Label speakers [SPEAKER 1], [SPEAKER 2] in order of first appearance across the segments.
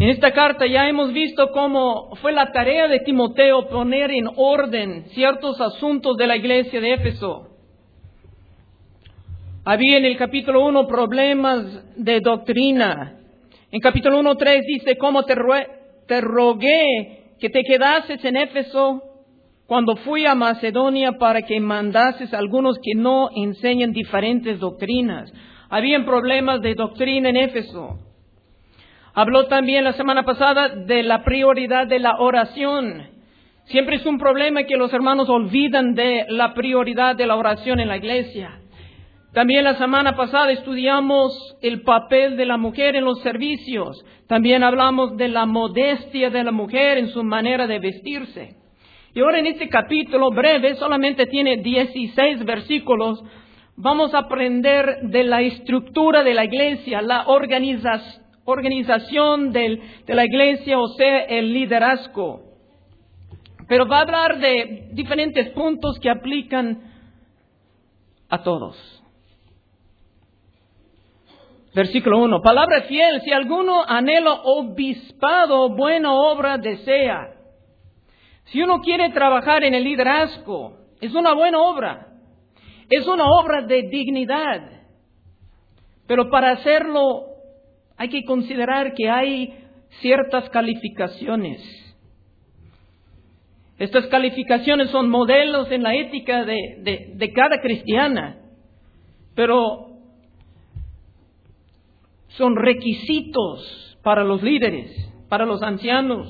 [SPEAKER 1] En esta carta ya hemos visto cómo fue la tarea de Timoteo poner en orden ciertos asuntos de la iglesia de Éfeso. Había en el capítulo 1 problemas de doctrina. En capítulo 1:3 dice, cómo te rogué que te quedases en Éfeso cuando fui a Macedonia para que mandases a algunos que no enseñan diferentes doctrinas. Habían problemas de doctrina en Éfeso. Habló también la semana pasada de la prioridad de la oración. Siempre es un problema que los hermanos olvidan de la prioridad de la oración en la iglesia. También la semana pasada estudiamos el papel de la mujer en los servicios. También hablamos de la modestia de la mujer en su manera de vestirse. Y ahora en este capítulo breve, solamente tiene 16 versículos, vamos a aprender de la estructura de la iglesia, la organización de la iglesia, o sea, el liderazgo. Pero va a hablar de diferentes puntos que aplican a todos. Versículo 1. Palabra fiel, si alguno anhela obispado, buena obra desea. Si uno quiere trabajar en el liderazgo, es una buena obra. Es una obra de dignidad. Pero para hacerlo hay que considerar que hay ciertas calificaciones. Estas calificaciones son modelos en la ética de cada cristiana. Pero son requisitos para los líderes, para los ancianos.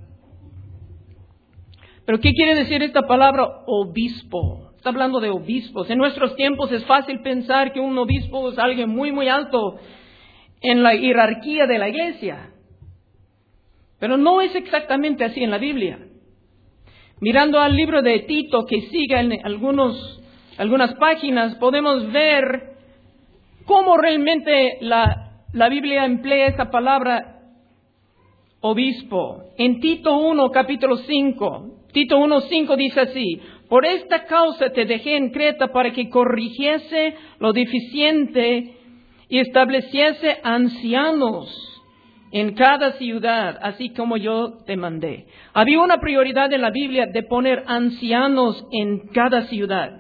[SPEAKER 1] Pero ¿qué quiere decir esta palabra obispo? Está hablando de obispos. En nuestros tiempos es fácil pensar que un obispo es alguien muy, muy alto en la jerarquía de la iglesia. Pero no es exactamente así en la Biblia. Mirando al libro de Tito, que sigue en algunas páginas, podemos ver cómo realmente la Biblia emplea esa palabra obispo. En Tito 1, capítulo 5, Tito 1:5 dice así: por esta causa te dejé en Creta para que corrigiese lo deficiente y estableciese ancianos en cada ciudad, así como yo te mandé. Había una prioridad en la Biblia de poner ancianos en cada ciudad.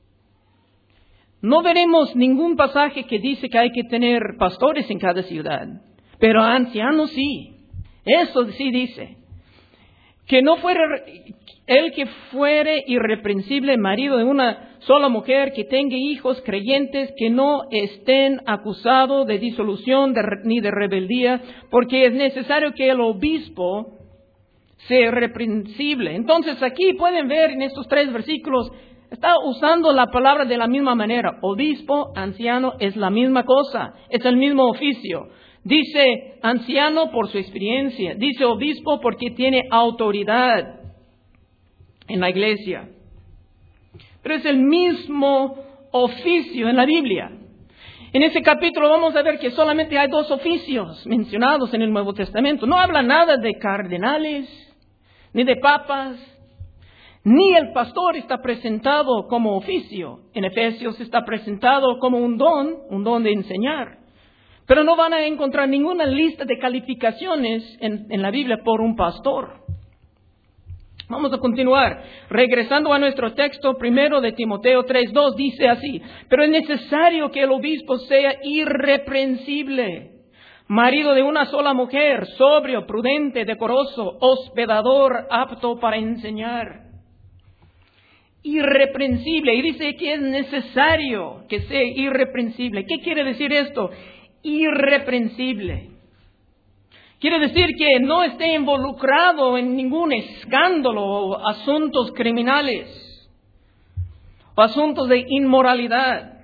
[SPEAKER 1] No veremos ningún pasaje que dice que hay que tener pastores en cada ciudad, pero ancianos sí. Eso sí dice. Que no fuera el que fuere irreprensible marido de una sola mujer, que tenga hijos creyentes, que no estén acusados de disolución ni de rebeldía, porque es necesario que el obispo sea irreprensible. Entonces aquí pueden ver en estos 3 versículos, está usando la palabra de la misma manera. Obispo, anciano, es la misma cosa, es el mismo oficio. Dice anciano por su experiencia, dice obispo porque tiene autoridad en la iglesia. Pero es el mismo oficio en la Biblia. En ese capítulo vamos a ver que solamente hay 2 oficios mencionados en el Nuevo Testamento. No habla nada de cardenales, ni de papas, ni el pastor está presentado como oficio. En Efesios está presentado como un don de enseñar. Pero no van a encontrar ninguna lista de calificaciones en la Biblia por un pastor. Vamos a continuar. Regresando a nuestro texto primero de Timoteo 3:2, dice así: pero es necesario que el obispo sea irreprensible, marido de una sola mujer, sobrio, prudente, decoroso, hospedador, apto para enseñar. Irreprensible. Y dice que es necesario que sea irreprensible. ¿Qué quiere decir esto? Irreprensible. Quiere decir que no esté involucrado en ningún escándalo o asuntos criminales o asuntos de inmoralidad.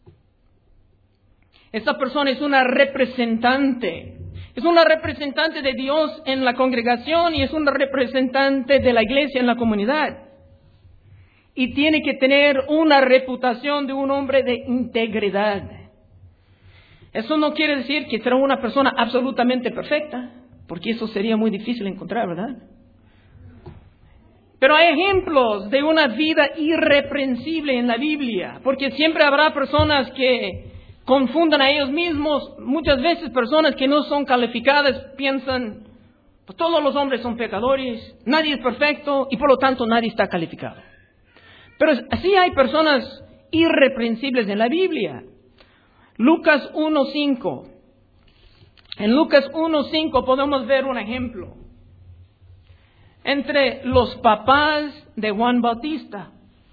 [SPEAKER 1] Esta persona es una representante. Es una representante de Dios en la congregación y es una representante de la iglesia en la comunidad. Y tiene que tener una reputación de un hombre de integridad. Eso no quiere decir que será una persona absolutamente perfecta, porque eso sería muy difícil encontrar, ¿verdad? Pero hay ejemplos de una vida irreprensible en la Biblia, porque siempre habrá personas que confundan a ellos mismos. Muchas veces personas que no son calificadas piensan, Pues todos los hombres son pecadores, nadie es perfecto y por lo tanto nadie está calificado. Pero sí hay personas irreprensibles en la Biblia. Lucas 1:5. En Lucas 1:5 podemos ver un ejemplo entre los papás de Juan Bautista.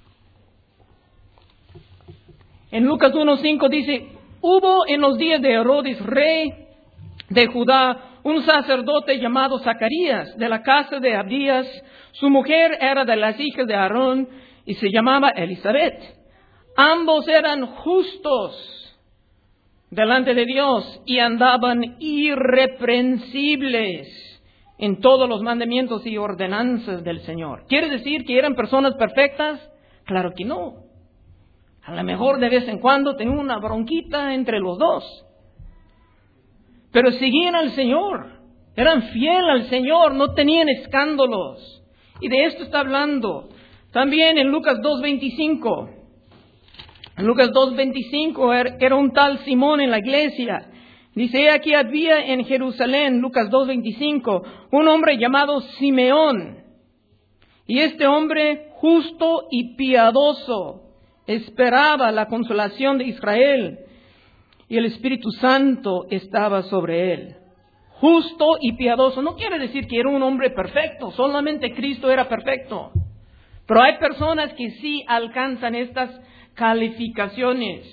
[SPEAKER 1] En Lucas 1:5 dice, hubo en los días de Herodes, rey de Judá, un sacerdote llamado Zacarías, de la casa de Abías. Su mujer era de las hijas de Aarón y se llamaba Elizabeth. Ambos eran justos delante de Dios y andaban irreprensibles en todos los mandamientos y ordenanzas del Señor. ¿Quiere decir que eran personas perfectas? Claro que no. A lo mejor de vez en cuando tenían una bronquita entre los dos. Pero seguían al Señor, eran fieles al Señor, no tenían escándalos. Y de esto está hablando también en Lucas 2:25. En Lucas 2:25 era un tal Simón en la iglesia. Dice, aquí había en Jerusalén, Lucas 2:25, un hombre llamado Simeón. Y este hombre justo y piadoso esperaba la consolación de Israel. Y el Espíritu Santo estaba sobre él. Justo y piadoso. No quiere decir que era un hombre perfecto. Solamente Cristo era perfecto. Pero hay personas que sí alcanzan estas calificaciones.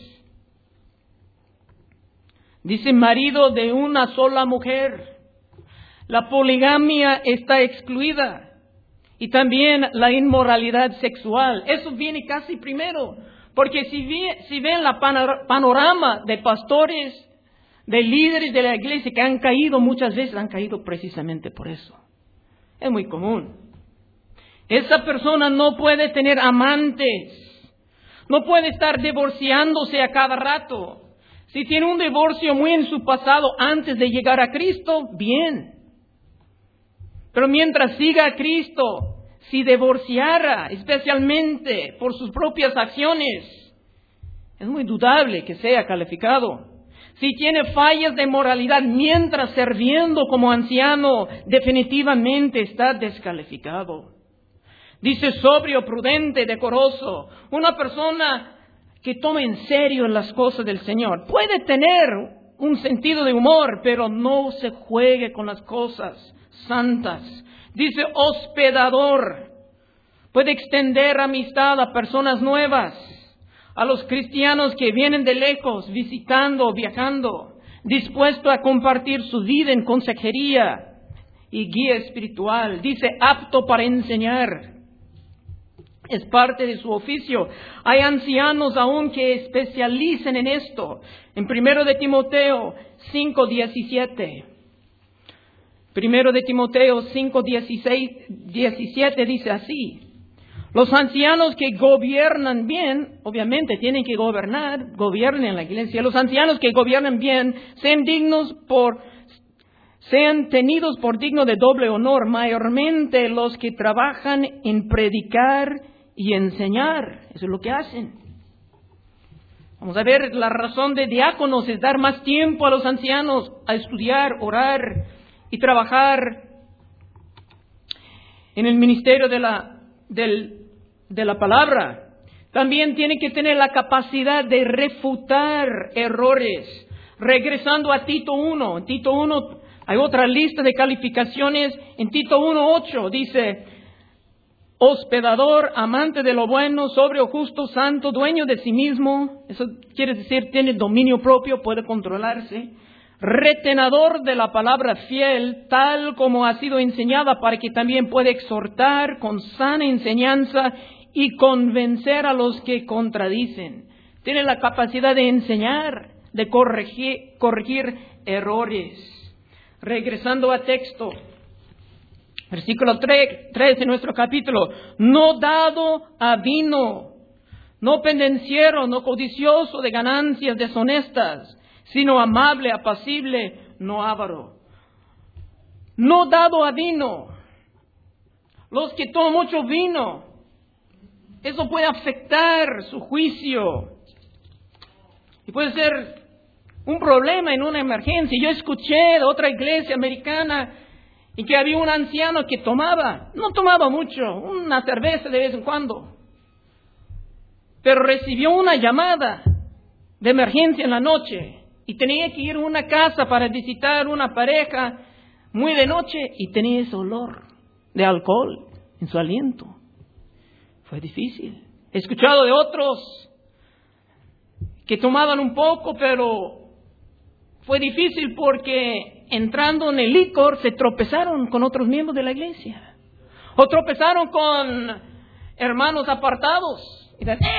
[SPEAKER 1] Dice, marido de una sola mujer. La poligamia está excluida. Y también la inmoralidad sexual. Eso viene casi primero. Porque si ven la panorama de pastores, de líderes de la iglesia que han caído, muchas veces han caído precisamente por eso. Es muy común. Esa persona no puede tener amantes, no puede estar divorciándose a cada rato. Si tiene un divorcio muy en su pasado antes de llegar a Cristo, bien. Pero mientras siga a Cristo, si divorciara, especialmente por sus propias acciones, es muy dudable que sea calificado. Si tiene fallas de moralidad mientras sirviendo como anciano, definitivamente está descalificado. Dice sobrio, prudente, decoroso. Una persona que toma en serio las cosas del Señor. Puede tener un sentido de humor, pero no se juegue con las cosas santas. Dice hospedador. Puede extender amistad a personas nuevas, a los cristianos que vienen de lejos, visitando, viajando, dispuesto a compartir su vida en consejería y guía espiritual. Dice apto para enseñar. Es parte de su oficio. Hay ancianos aún que especialicen en esto. En 1 de Timoteo 5:17. 1 de Timoteo 5:17 dice así. Los ancianos que gobiernan bien, obviamente tienen que gobernar, gobiernen la iglesia. Los ancianos que gobiernan bien sean tenidos por digno de doble honor, mayormente los que trabajan en predicar y enseñar. Eso es lo que hacen. Vamos a ver, la razón de diáconos es dar más tiempo a los ancianos a estudiar, orar y trabajar en el ministerio de la palabra. También tiene que tener la capacidad de refutar errores. Regresando a Tito 1. En Tito 1 hay otra lista de calificaciones. En Tito 1:8 dice, hospedador, amante de lo bueno, sobrio, justo, santo, dueño de sí mismo. Eso quiere decir, tiene dominio propio, puede controlarse. Retenedor de la palabra fiel, tal como ha sido enseñada, para que también pueda exhortar con sana enseñanza y convencer a los que contradicen. Tiene la capacidad de enseñar, de corregir errores. Regresando a texto, versículo 3 de nuestro capítulo. No dado a vino, no pendenciero, no codicioso de ganancias deshonestas, sino amable, apacible, no avaro. No dado a vino. Los que toman mucho vino, eso puede afectar su juicio. Y puede ser un problema en una emergencia. Yo escuché de otra iglesia americana y que había un anciano que no tomaba mucho, una cerveza de vez en cuando, pero recibió una llamada de emergencia en la noche y tenía que ir a una casa para visitar una pareja muy de noche y tenía ese olor de alcohol en su aliento. Fue difícil. He escuchado de otros que tomaban un poco, pero fue difícil porque entrando en el licor se tropezaron con otros miembros de la iglesia. O tropezaron con hermanos apartados. Y decían,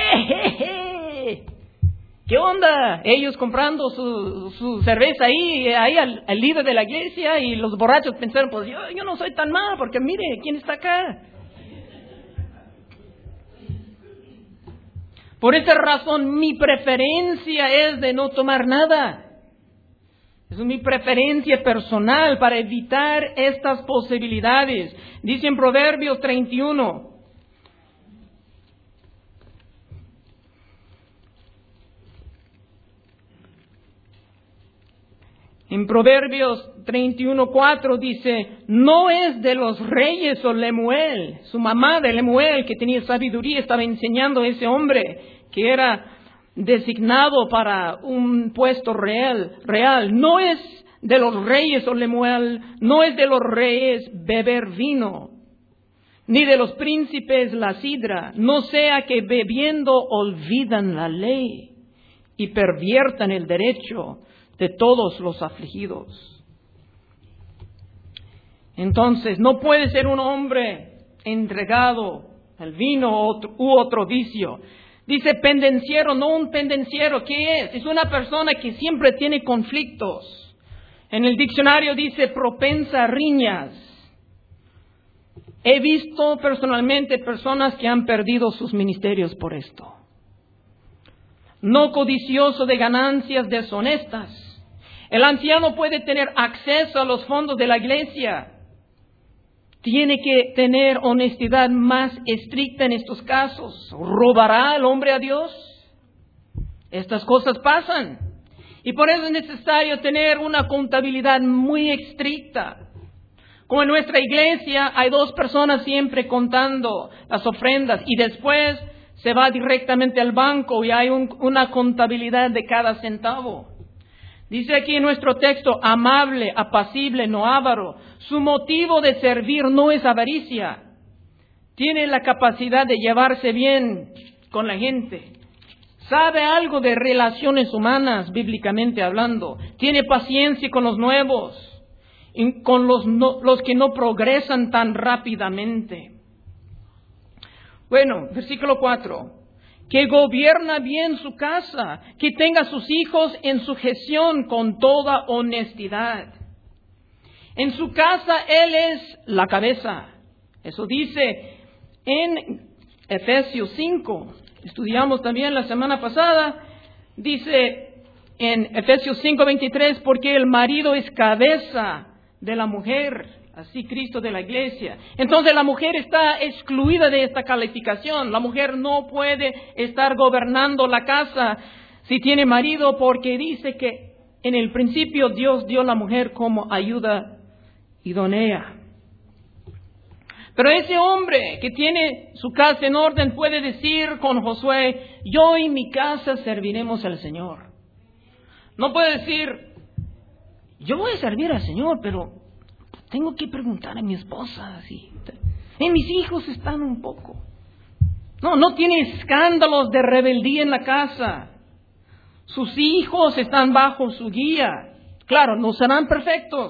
[SPEAKER 1] ¿qué onda? Ellos comprando su cerveza ahí al líder de la iglesia, y los borrachos pensaron, pues yo no soy tan mal, porque mire, ¿quién está acá? Por esa razón, mi preferencia es de no tomar nada. Es mi preferencia personal para evitar estas posibilidades. Dice en Proverbios 31. En Proverbios 31:4 dice, no es de los reyes o Lemuel. Su mamá de Lemuel, que tenía sabiduría, estaba enseñando a ese hombre que era designado para un puesto real. No es de los reyes o Lemuel, no es de los reyes beber vino, ni de los príncipes la sidra, no sea que bebiendo olvidan la ley y perviertan el derecho de todos los afligidos. Entonces, no puede ser un hombre entregado al vino u otro vicio. Dice pendenciero, no un pendenciero. ¿Qué es? Es una persona que siempre tiene conflictos. En el diccionario dice propensa a riñas. He visto personalmente personas que han perdido sus ministerios por esto. No codicioso de ganancias deshonestas. El anciano puede tener acceso a los fondos de la iglesia. Tiene que tener honestidad más estricta en estos casos. ¿Robará el hombre a Dios? Estas cosas pasan. Y por eso es necesario tener una contabilidad muy estricta. Como en nuestra iglesia hay 2 personas siempre contando las ofrendas y después se va directamente al banco y hay una contabilidad de cada centavo. Dice aquí en nuestro texto, amable, apacible, no avaro. Su motivo de servir no es avaricia. Tiene la capacidad de llevarse bien con la gente. Sabe algo de relaciones humanas, bíblicamente hablando. Tiene paciencia con los nuevos, y con los que no progresan tan rápidamente. Bueno, versículo 4. Que gobierna bien su casa, que tenga a sus hijos en sujeción con toda honestidad. En su casa Él es la cabeza. Eso dice en Efesios 5. Estudiamos también la semana pasada. Dice en Efesios 5:23, porque el marido es cabeza de la mujer. Así Cristo de la iglesia. Entonces la mujer está excluida de esta calificación. La mujer no puede estar gobernando la casa si tiene marido, porque dice que en el principio Dios dio a la mujer como ayuda idónea. Pero ese hombre que tiene su casa en orden puede decir con Josué, yo y mi casa serviremos al Señor. No puede decir, yo voy a servir al Señor, pero tengo que preguntar a mi esposa, así. Mis hijos están un poco. No tiene escándalos de rebeldía en la casa. Sus hijos están bajo su guía. Claro, no serán perfectos.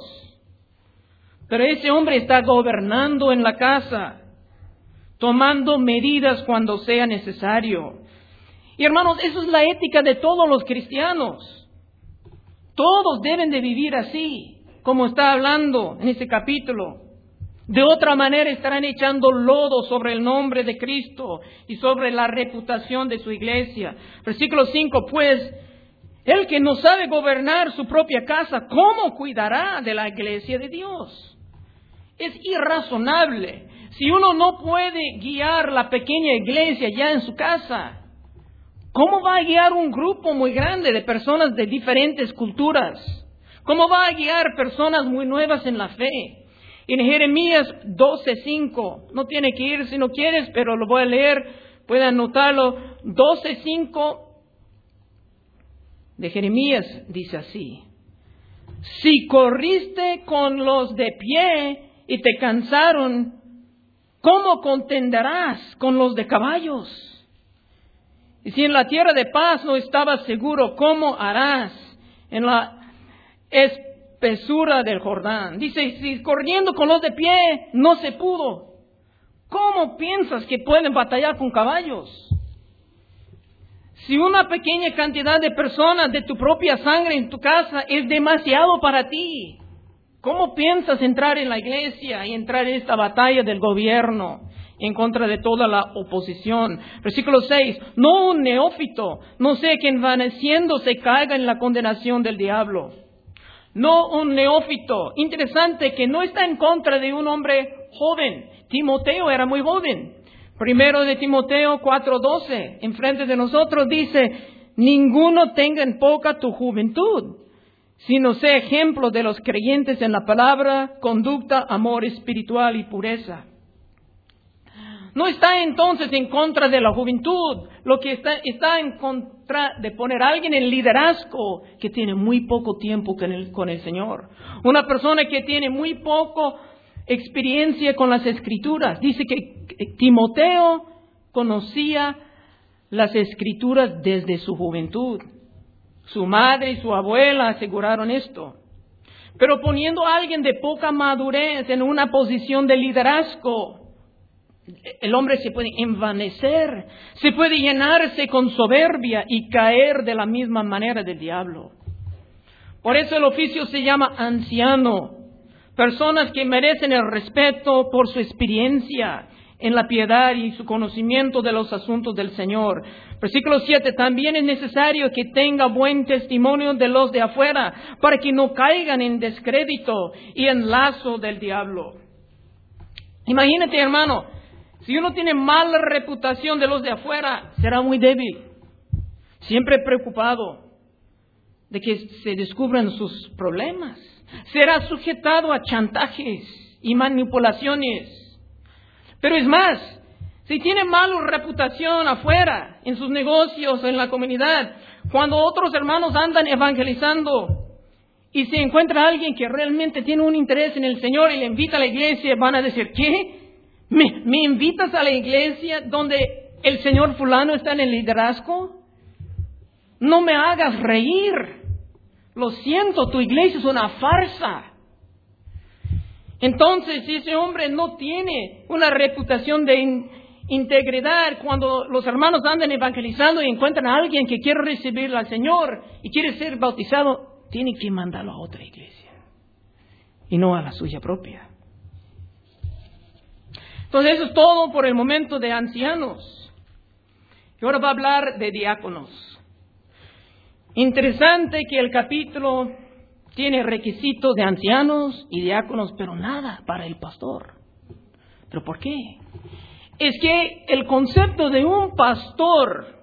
[SPEAKER 1] Pero ese hombre está gobernando en la casa, tomando medidas cuando sea necesario. Y hermanos, eso es la ética de todos los cristianos. Todos deben de vivir así, como está hablando en este capítulo. De otra manera estarán echando lodo sobre el nombre de Cristo y sobre la reputación de su iglesia. Versículo 5, pues, el que no sabe gobernar su propia casa, ¿cómo cuidará de la iglesia de Dios? Es irrazonable. Si uno no puede guiar la pequeña iglesia ya en su casa, ¿cómo va a guiar un grupo muy grande de personas de diferentes culturas? ¿Cómo va a guiar personas muy nuevas en la fe? En Jeremías 12:5, no tiene que ir si no quieres, pero lo voy a leer, pueden anotarlo. 12:5 de Jeremías dice así: si corriste con los de pie y te cansaron, ¿cómo contenderás con los de caballos? Y si en la tierra de paz no estabas seguro, ¿cómo harás en la espesura del Jordán? Dice, si corriendo con los de pie no se pudo, ¿cómo piensas que pueden batallar con caballos? Si una pequeña cantidad de personas de tu propia sangre en tu casa es demasiado para ti, ¿cómo piensas entrar en la iglesia y entrar en esta batalla del gobierno en contra de toda la oposición? Versículo 6, no un neófito, no sea que envaneciéndose caiga en la condenación del diablo. No un neófito. Interesante que no está en contra de un hombre joven. Timoteo era muy joven. Primero de Timoteo 4:12, enfrente de nosotros dice, ninguno tenga en poca tu juventud, sino sea ejemplo de los creyentes en la palabra, conducta, amor espiritual y pureza. No está entonces en contra de la juventud, lo que está en contra de poner a alguien en liderazgo que tiene muy poco tiempo con el Señor. Una persona que tiene muy poco experiencia con las Escrituras. Dice que Timoteo conocía las Escrituras desde su juventud. Su madre y su abuela aseguraron esto. Pero poniendo a alguien de poca madurez en una posición de liderazgo, el hombre se puede envanecer, se puede llenarse con soberbia y caer de la misma manera del diablo. Por eso el oficio se llama anciano. Personas que merecen el respeto por su experiencia en la piedad y su conocimiento de los asuntos del Señor. Versículo 7, también es necesario que tenga buen testimonio de los de afuera, para que no caigan en descrédito y en lazo del diablo. Imagínate, hermano, si uno tiene mala reputación de los de afuera, será muy débil, siempre preocupado de que se descubran sus problemas. Será sujetado a chantajes y manipulaciones. Pero es más, si tiene mala reputación afuera, en sus negocios, en la comunidad, cuando otros hermanos andan evangelizando y se encuentra alguien que realmente tiene un interés en el Señor y le invita a la iglesia, van a decir, ¿qué? ¿Me invitas a la iglesia donde el señor fulano está en el liderazgo? No me hagas reír. Lo siento, tu iglesia es una farsa. Entonces, si ese hombre no tiene una reputación de integridad, cuando los hermanos andan evangelizando y encuentran a alguien que quiere recibir al Señor y quiere ser bautizado, tiene que mandarlo a otra iglesia y no a la suya propia. Entonces, eso es todo por el momento de ancianos. Y ahora va a hablar de diáconos. Interesante que el capítulo tiene requisitos de ancianos y diáconos, pero nada para el pastor. ¿Pero por qué? Es que el concepto de un pastor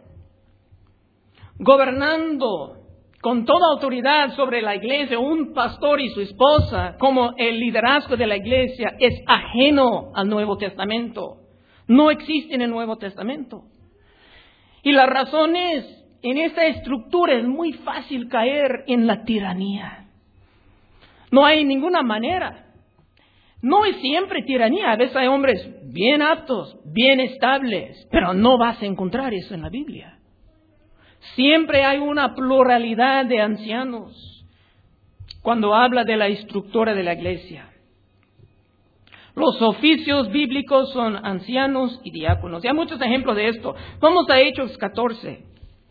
[SPEAKER 1] gobernando con toda autoridad sobre la iglesia, un pastor y su esposa, como el liderazgo de la iglesia, es ajeno al Nuevo Testamento. No existe en el Nuevo Testamento. Y la razón es, en esta estructura es muy fácil caer en la tiranía. No hay ninguna manera. No es siempre tiranía. A veces hay hombres bien aptos, bien estables, pero no vas a encontrar eso en la Biblia. Siempre hay una pluralidad de ancianos cuando habla de la estructura de la iglesia. Los oficios bíblicos son ancianos y diáconos. Y hay muchos ejemplos de esto. Vamos a Hechos 14.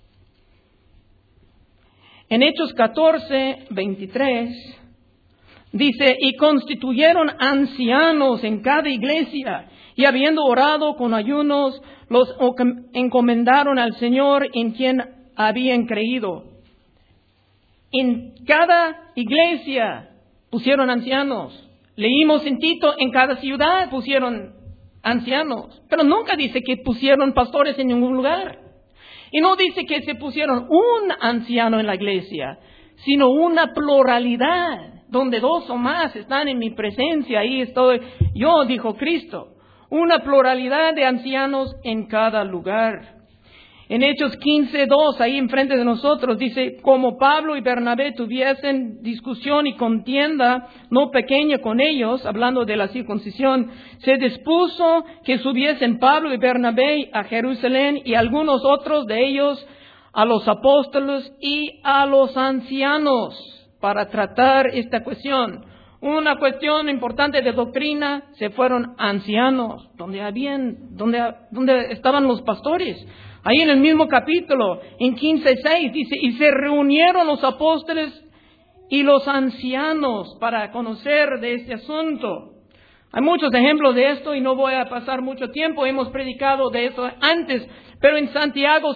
[SPEAKER 1] En Hechos 14, 23, dice, y constituyeron ancianos en cada iglesia, y habiendo orado con ayunos, los encomendaron al Señor en quien habían creído. En cada iglesia pusieron ancianos. Leímos en Tito, en cada ciudad pusieron ancianos. Pero nunca dice que pusieron pastores en ningún lugar. Y no dice que se pusieron un anciano en la iglesia, sino una pluralidad donde dos o más están en mi presencia, ahí estoy yo, dijo Cristo. Una pluralidad de ancianos en cada lugar. En Hechos 15:2, ahí enfrente de nosotros, dice, como Pablo y Bernabé tuviesen discusión y contienda no pequeña con ellos, hablando de la circuncisión, se dispuso que subiesen Pablo y Bernabé a Jerusalén y algunos otros de ellos a los apóstoles y a los ancianos para tratar esta cuestión. Una cuestión importante de doctrina, se fueron ancianos, donde estaban los pastores. Ahí en el mismo capítulo, en 15:6, dice, y se reunieron los apóstoles y los ancianos para conocer de este asunto. Hay muchos ejemplos de esto y no voy a pasar mucho tiempo, hemos predicado de eso antes, pero en Santiago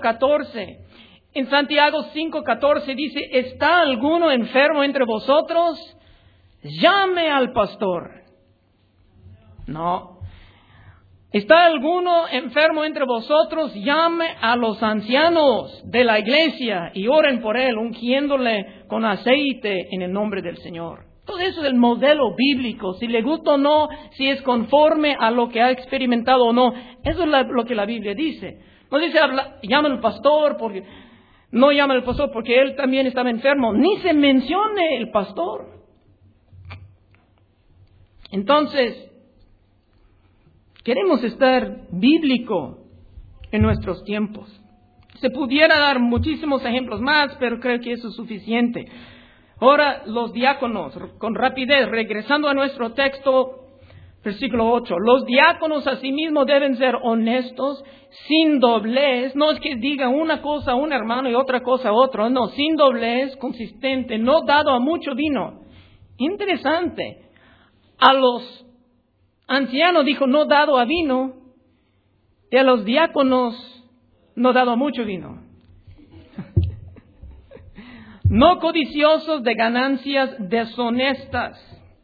[SPEAKER 1] 5:14 dice, ¿está alguno enfermo entre vosotros? Llame al pastor. No. ¿Está alguno enfermo entre vosotros? Llame a los ancianos de la iglesia y oren por él, ungiéndole con aceite en el nombre del Señor. Todo eso es el modelo bíblico. Si le gusta o no, si es conforme a lo que ha experimentado o no. Eso es lo que la Biblia dice. No dice, llama al pastor, no llama al pastor porque él también estaba enfermo. Ni se mencione el pastor. Entonces, queremos estar bíblico en nuestros tiempos. Se pudiera dar muchísimos ejemplos más, pero creo que eso es suficiente. Ahora, los diáconos, con rapidez, regresando a nuestro texto, versículo 8. Los diáconos asimismo deben ser honestos, sin doblez. No es que diga una cosa a un hermano y otra cosa a otro. No, sin doblez, consistente, no dado a mucho vino. Interesante. A los ancianos dijo no dado a vino, y a los diáconos no dado a mucho vino. No codiciosos de ganancias deshonestas.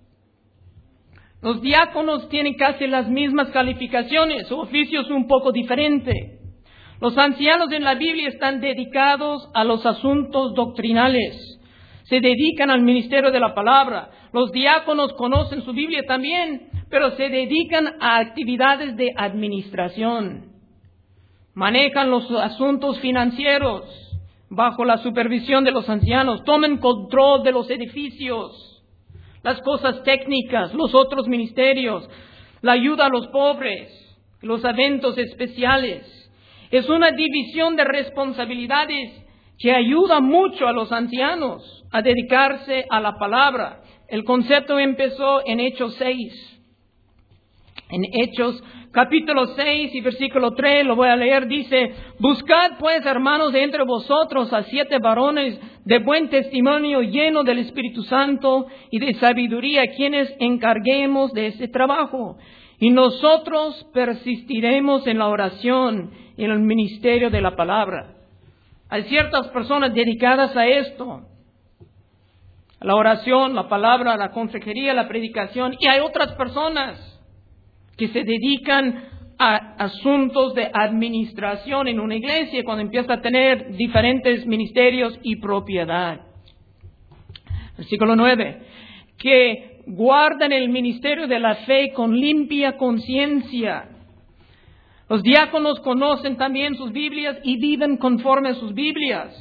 [SPEAKER 1] Los diáconos tienen casi las mismas calificaciones, su oficio es un poco diferente. Los ancianos en la Biblia están dedicados a los asuntos doctrinales. Se dedican al ministerio de la palabra. Los diáconos conocen su Biblia también, pero se dedican a actividades de administración. Manejan los asuntos financieros bajo la supervisión de los ancianos. Toman control de los edificios, las cosas técnicas, los otros ministerios, la ayuda a los pobres, los eventos especiales. Es una división de responsabilidades que ayuda mucho a los ancianos a dedicarse a la palabra. El concepto empezó en Hechos 6. En Hechos capítulo 6 y versículo 3, lo voy a leer, dice, buscad pues, hermanos, de entre vosotros a 7 varones de buen testimonio, llenos del Espíritu Santo y de sabiduría, quienes encarguemos de ese trabajo. Y nosotros persistiremos en la oración y en el ministerio de la palabra. Hay ciertas personas dedicadas a esto, a la oración, la palabra, la consejería, la predicación, y hay otras personas que se dedican a asuntos de administración en una iglesia cuando empieza a tener diferentes ministerios y propiedad. Versículo 9. Que guardan el ministerio de la fe con limpia conciencia. Los diáconos conocen también sus Biblias y viven conforme a sus Biblias.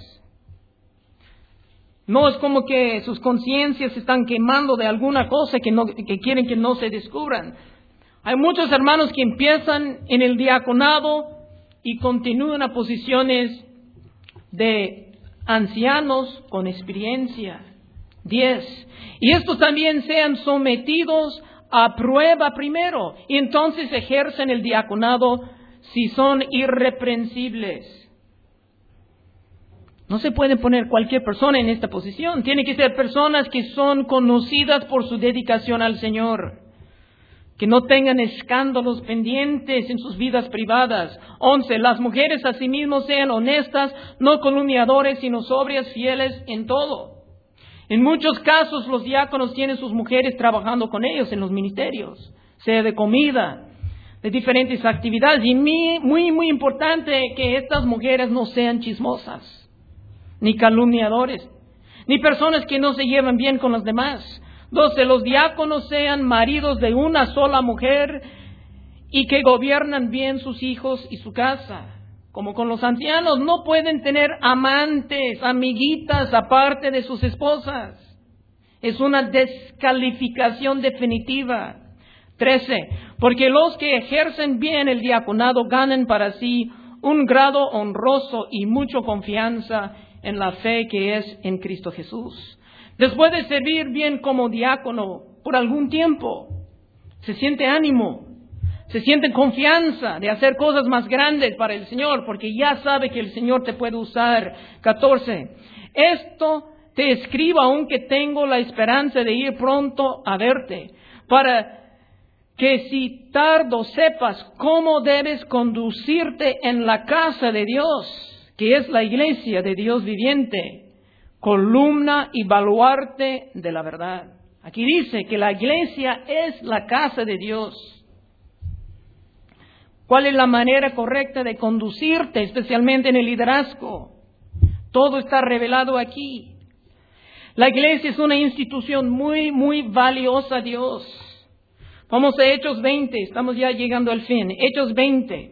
[SPEAKER 1] No es como que sus conciencias se están quemando de alguna cosa que quieren que no se descubran. Hay muchos hermanos que empiezan en el diaconado y continúan a posiciones de ancianos con experiencia. 10. Y estos también sean sometidos a prueba primero, y entonces ejercen el diaconado si son irreprensibles. No se puede poner cualquier persona en esta posición. Tiene que ser personas que son conocidas por su dedicación al Señor, que no tengan escándalos pendientes en sus vidas privadas. 11. Las mujeres asimismo sean honestas, no calumniadores, sino sobrias, fieles en todo. En muchos casos los diáconos tienen sus mujeres trabajando con ellos en los ministerios, sea de comida, de diferentes actividades. Y muy importante que estas mujeres no sean chismosas, ni calumniadores, ni personas que no se llevan bien con los demás. 12, los diáconos sean maridos de una sola mujer y que gobiernan bien sus hijos y su casa. Como con los ancianos, no pueden tener amantes, amiguitas aparte de sus esposas. Es una descalificación definitiva. 13, porque los que ejercen bien el diaconado ganan para sí un grado honroso y mucha confianza en la fe que es en Cristo Jesús. Después de servir bien como diácono por algún tiempo, se siente ánimo, se siente confianza de hacer cosas más grandes para el Señor, porque ya sabe que el Señor te puede usar. 14, esto te escribo aunque tengo la esperanza de ir pronto a verte, para que si tardo sepas cómo debes conducirte en la casa de Dios, que es la iglesia de Dios viviente, columna y baluarte de la verdad. Aquí dice que la iglesia es la casa de Dios. ¿Cuál es la manera correcta de conducirte, especialmente en el liderazgo? Todo está revelado aquí. La iglesia es una institución muy, muy valiosa a Dios. Vamos a Hechos 20, estamos ya llegando al fin. Hechos 20.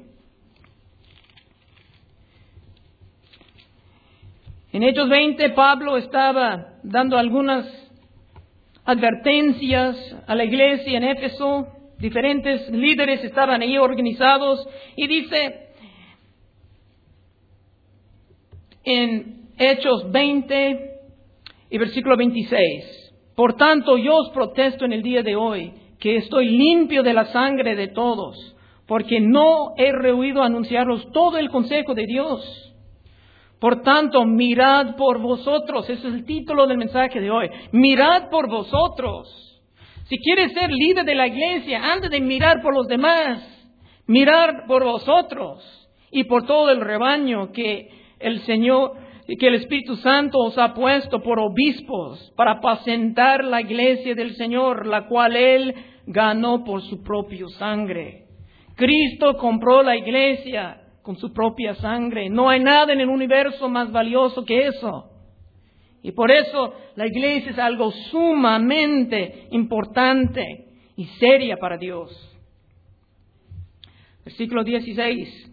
[SPEAKER 1] En Hechos 20, Pablo estaba dando algunas advertencias a la iglesia en Éfeso. Diferentes líderes estaban ahí organizados. Y dice en Hechos 20 y versículo 26. Por tanto, yo os protesto en el día de hoy que estoy limpio de la sangre de todos, porque no he rehuido anunciaros todo el consejo de Dios. Por tanto, mirad por vosotros. Ese es el título del mensaje de hoy. Mirad por vosotros. Si quieres ser líder de la iglesia, antes de mirar por los demás, mirar por vosotros y por todo el rebaño que el Señor, que el Espíritu Santo os ha puesto por obispos para apacentar la iglesia del Señor, la cual Él ganó por su propia sangre. Cristo compró la iglesia con su propia sangre. No hay nada en el universo más valioso que eso. Y por eso la iglesia es algo sumamente importante y seria para Dios. Versículo 16.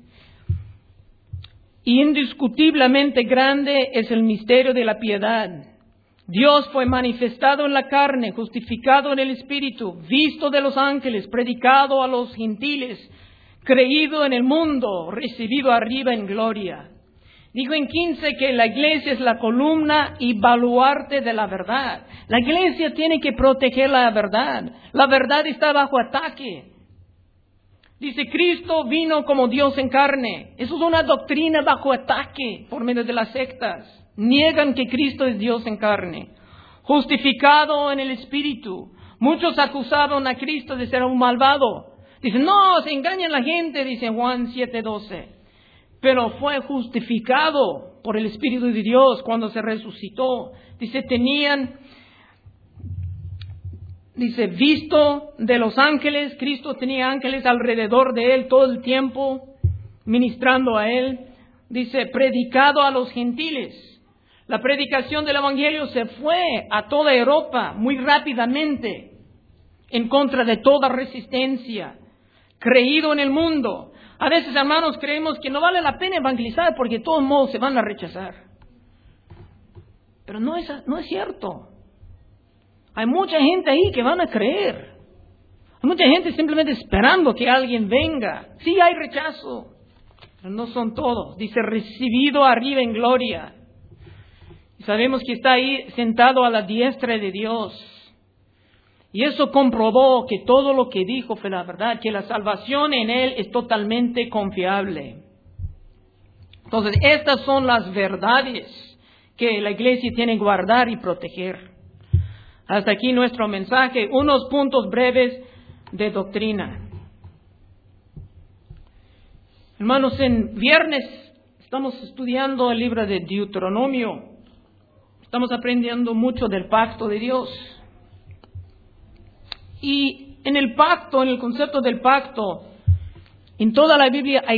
[SPEAKER 1] Indiscutiblemente grande es el misterio de la piedad. Dios fue manifestado en la carne, justificado en el Espíritu, visto de los ángeles, predicado a los gentiles, creído en el mundo, recibido arriba en gloria. Dijo en 15 que la iglesia es la columna y baluarte de la verdad. La iglesia tiene que proteger la verdad. La verdad está bajo ataque. Dice, Cristo vino como Dios en carne. Eso es una doctrina bajo ataque por medio de las sectas. Niegan que Cristo es Dios en carne. Justificado en el Espíritu. Muchos acusaron a Cristo de ser un malvado. Dicen, no, se engaña la gente, dice Juan 7:12. Pero fue justificado por el Espíritu de Dios cuando se resucitó. Dice, visto de los ángeles. Cristo tenía ángeles alrededor de Él todo el tiempo, ministrando a Él. Dice, predicado a los gentiles. La predicación del Evangelio se fue a toda Europa muy rápidamente, en contra de toda resistencia. Creído en el mundo. A veces, hermanos, creemos que no vale la pena evangelizar porque de todos modos se van a rechazar. Pero no es cierto. Hay mucha gente ahí que van a creer. Hay mucha gente simplemente esperando que alguien venga. Sí hay rechazo, pero no son todos. Dice, recibido arriba en gloria. Y sabemos que está ahí sentado a la diestra de Dios. Y eso comprobó que todo lo que dijo fue la verdad, que la salvación en Él es totalmente confiable. Entonces, estas son las verdades que la iglesia tiene que guardar y proteger. Hasta aquí nuestro mensaje, unos puntos breves de doctrina. Hermanos, en viernes estamos estudiando el libro de Deuteronomio. Estamos aprendiendo mucho del pacto de Dios. Y en el pacto, en el concepto del pacto, en toda la Biblia hay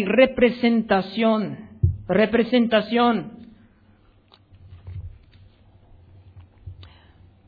[SPEAKER 1] representación.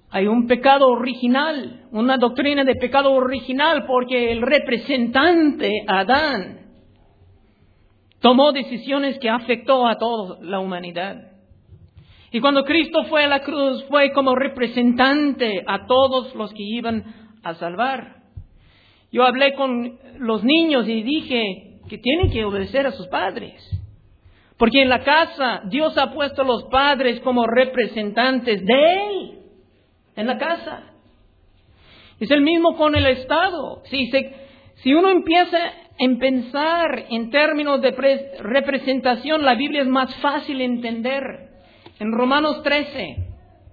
[SPEAKER 1] Hay un pecado original, una doctrina de pecado original, porque el representante, Adán, tomó decisiones que afectó a toda la humanidad. Y cuando Cristo fue a la cruz, fue como representante a todos los que iban a salvar. Yo hablé con los niños y dije que tienen que obedecer a sus padres. Porque en la casa Dios ha puesto a los padres como representantes de Él. En la casa. Es el mismo con el Estado. Si uno empieza a pensar en términos de representación, la Biblia es más fácil de entender. En Romanos 13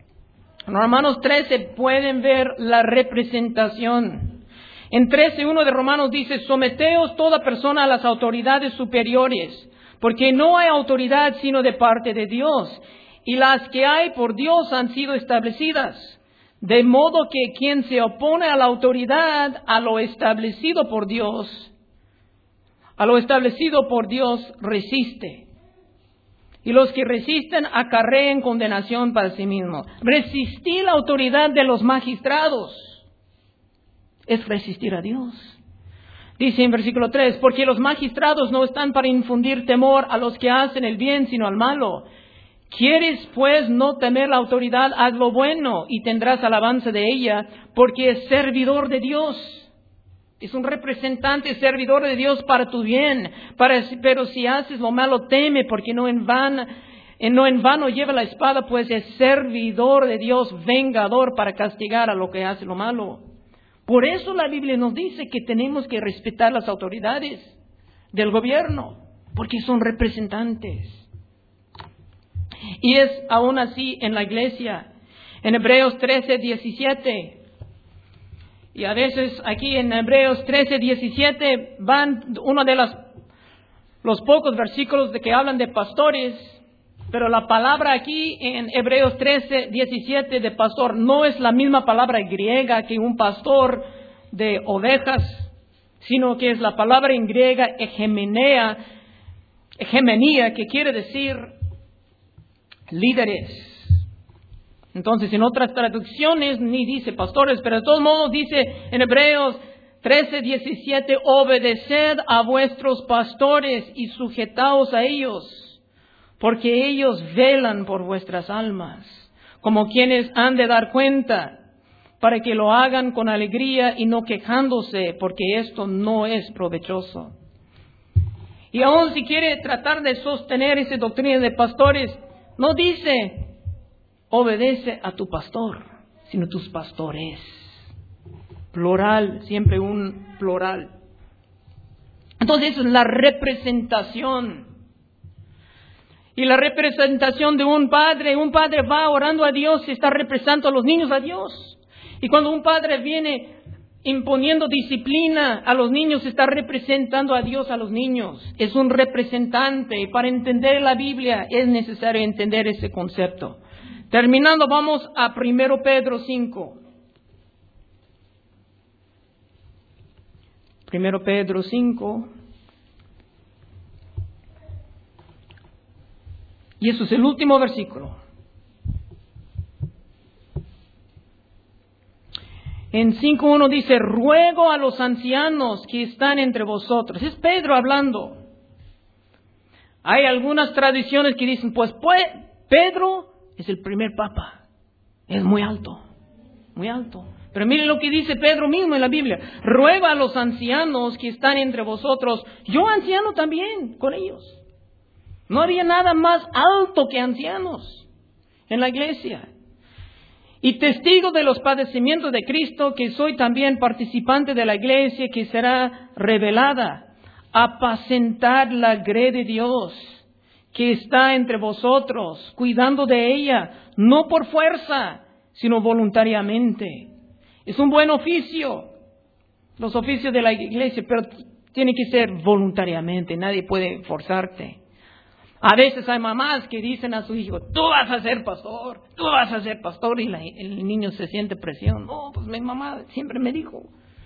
[SPEAKER 1] pueden ver la representación. En 13:1 de Romanos dice: someteos toda persona a las autoridades superiores, porque no hay autoridad sino de parte de Dios, y las que hay por Dios han sido establecidas. De modo que quien se opone a la autoridad, a lo establecido por Dios, resiste. Y los que resisten acarrean condenación para sí mismos. Resistir la autoridad de los magistrados es resistir a Dios. Dice en versículo 3, porque los magistrados no están para infundir temor a los que hacen el bien, sino al malo. ¿Quieres pues no temer la autoridad? Haz lo bueno y tendrás alabanza de ella, porque es servidor de Dios. Es un representante, servidor de Dios para tu bien. Pero si haces lo malo, teme, porque no en vano lleva la espada, pues es servidor de Dios, vengador para castigar a lo que hace lo malo. Por eso la Biblia nos dice que tenemos que respetar las autoridades del gobierno, porque son representantes. Y es aún así en la iglesia. En Hebreos 13:17. Y a veces aquí en Hebreos 13:17 van uno de los pocos versículos de que hablan de pastores. Pero la palabra aquí en Hebreos 13:17 de pastor no es la misma palabra griega que un pastor de ovejas, sino que es la palabra en griega hegemonía, que quiere decir líderes. Entonces, en otras traducciones ni dice pastores, pero de todos modos dice en Hebreos 13:17, obedeced a vuestros pastores y sujetaos a ellos, porque ellos velan por vuestras almas, como quienes han de dar cuenta, para que lo hagan con alegría y no quejándose, porque esto no es provechoso. Y aún si quiere tratar de sostener esa doctrina de pastores, no dice, obedece a tu pastor, sino tus pastores. Plural, siempre un plural. Entonces, eso es la representación. Y la representación de un padre va orando a Dios y está representando a los niños a Dios. Y cuando un padre viene imponiendo disciplina a los niños, está representando a Dios a los niños. Es un representante. Y para entender la Biblia es necesario entender ese concepto. Terminando, vamos a 1 Pedro 5. 1 Pedro 5. Y eso es el último versículo. En 5:1 dice, ruego a los ancianos que están entre vosotros. Es Pedro hablando. Hay algunas tradiciones que dicen, pues Pedro es el primer papa. Es muy alto, muy alto. Pero miren lo que dice Pedro mismo en la Biblia. Ruego a los ancianos que están entre vosotros. Yo anciano también con ellos. No había nada más alto que ancianos en la iglesia. Y testigo de los padecimientos de Cristo, que soy también participante de la iglesia que será revelada. Apacentar la grey de Dios que está entre vosotros, cuidando de ella, no por fuerza, sino voluntariamente. Es un buen oficio, los oficios de la iglesia, pero tiene que ser voluntariamente, nadie puede forzarte. A veces hay mamás que dicen a su hijo, tú vas a ser pastor, y el niño se siente presión. No, pues mi mamá siempre me dijo.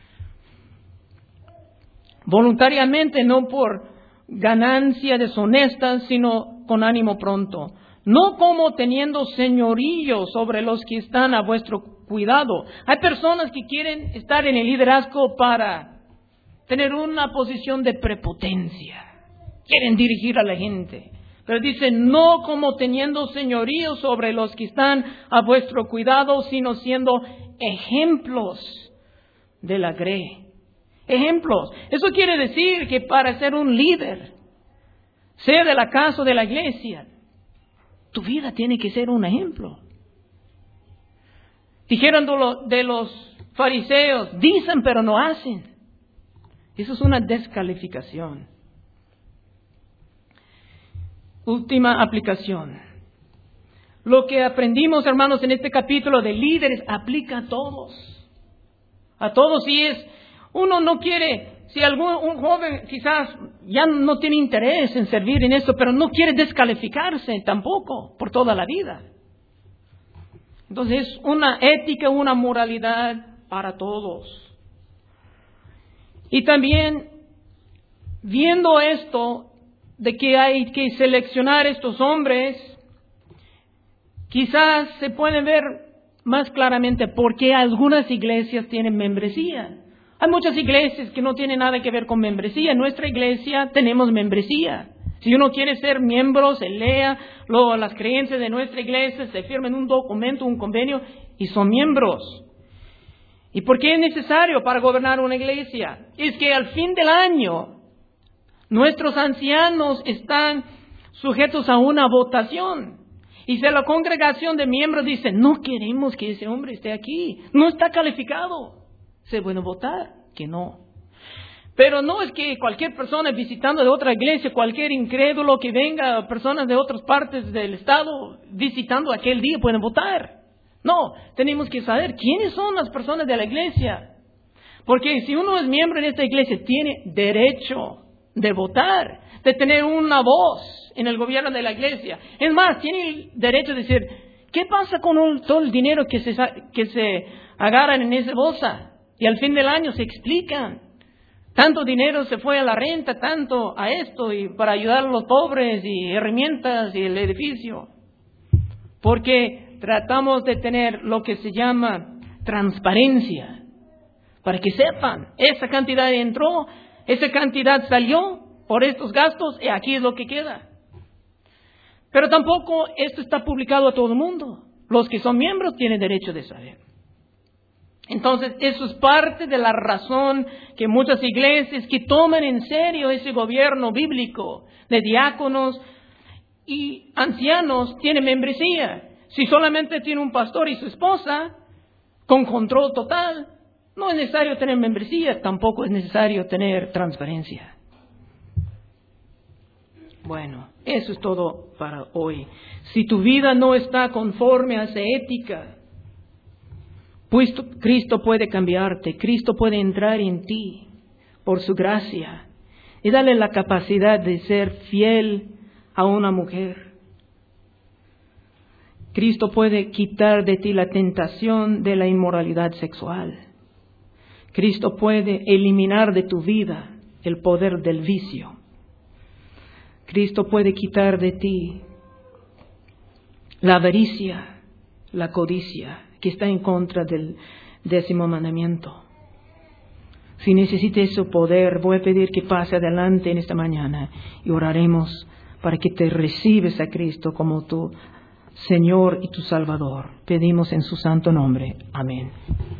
[SPEAKER 1] Voluntariamente, no por ganancia deshonesta, sino con ánimo pronto. No como teniendo señorío sobre los que están a vuestro cuidado. Hay personas que quieren estar en el liderazgo para tener una posición de prepotencia. Quieren dirigir a la gente. Pero dice, no como teniendo señorío sobre los que están a vuestro cuidado, sino siendo ejemplos de la grey. Ejemplos. Eso quiere decir que para ser un líder, sea de la casa o de la iglesia, tu vida tiene que ser un ejemplo. Dijeron de los fariseos, dicen pero no hacen. Eso es una descalificación. Última aplicación. Lo que aprendimos, hermanos, en este capítulo de líderes aplica a todos. A todos. Si uno no quiere, si un joven quizás ya no tiene interés en servir en esto, pero no quiere descalificarse tampoco por toda la vida. Entonces es una ética, una moralidad para todos. Y también, viendo esto, de que hay que seleccionar estos hombres, quizás se puede ver más claramente por qué algunas iglesias tienen membresía. Hay muchas iglesias que no tienen nada que ver con membresía. En nuestra iglesia tenemos membresía. Si uno quiere ser miembro, se lea las creencias de nuestra iglesia, se firma en un documento, un convenio, y son miembros. ¿Y por qué es necesario para gobernar una iglesia? Es que al fin del año, nuestros ancianos están sujetos a una votación. Y si la congregación de miembros dice, no queremos que ese hombre esté aquí, no está calificado, se puede votar que no. Pero no es que cualquier persona visitando de otra iglesia, cualquier incrédulo que venga, personas de otras partes del estado visitando aquel día pueden votar. No, tenemos que saber quiénes son las personas de la iglesia. Porque si uno es miembro en esta iglesia, tiene derecho de votar, de tener una voz en el gobierno de la iglesia. Es más, tiene el derecho de decir, ¿qué pasa con todo el dinero que se agarran en esa bolsa? Y al fin del año se explican. Tanto dinero se fue a la renta, tanto a esto, y para ayudar a los pobres, y herramientas, y el edificio. Porque tratamos de tener lo que se llama transparencia, para que sepan, esa cantidad entró, esa cantidad salió por estos gastos, y aquí es lo que queda. Pero tampoco esto está publicado a todo el mundo. Los que son miembros tienen derecho de saber. Entonces, eso es parte de la razón que muchas iglesias que toman en serio ese gobierno bíblico de diáconos y ancianos tienen membresía. Si solamente tiene un pastor y su esposa con control total, no es necesario tener membresía, tampoco es necesario tener transparencia. Bueno, eso es todo para hoy. Si tu vida no está conforme a esa ética, pues Cristo puede cambiarte, Cristo puede entrar en ti por su gracia y darle la capacidad de ser fiel a una mujer. Cristo puede quitar de ti la tentación de la inmoralidad sexual. Cristo puede eliminar de tu vida el poder del vicio. Cristo puede quitar de ti la avaricia, la codicia, que está en contra del 10º mandamiento. Si necesitas ese poder, voy a pedir que pase adelante en esta mañana y oraremos para que te recibes a Cristo como tu Señor y tu Salvador. Pedimos en su santo nombre. Amén.